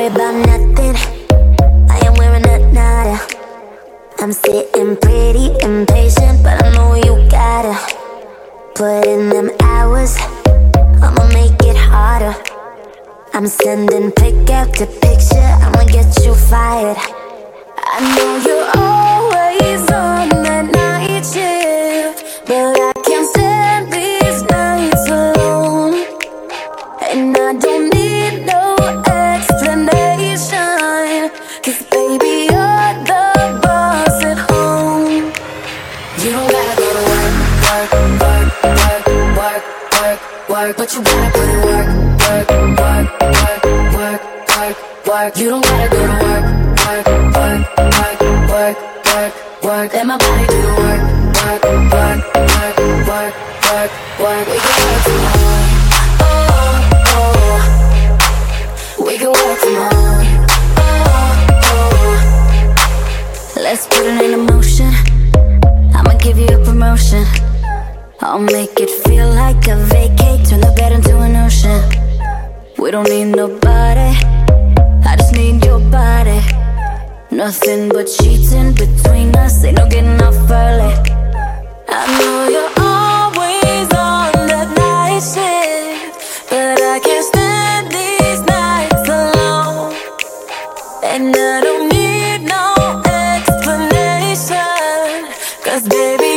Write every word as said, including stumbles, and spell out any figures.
about nothing. I am wearing a nada. I'm sitting pretty impatient, but I know you gotta put in them hours. I'ma make it harder. I'm sending pick after picture, I'ma get you fired. I know you're always on that night shift, but I can't stand these nights alone. And I don't need no explanation, 'cause baby, you're the boss at home. You don't gotta go to work, work, work, work, work, work, work, but you gotta put in work, work, work, work, work, work, work. You don't gotta go to work, work, work, work, work, work, work. Let my body do the work, work, work, work, work, work, work. We can work from home. Oh, oh. We can work from home. Oh, oh. Let's put it in motion. I'ma give you a promotion. I'll make it feel like a vacate, turn the bed into an ocean. We don't need nobody, I just need your body. Nothing but sheets in between us, ain't no getting off early. I know you're always on that night shift, but I can't stand these nights alone. And I don't need no explanation, 'cause baby,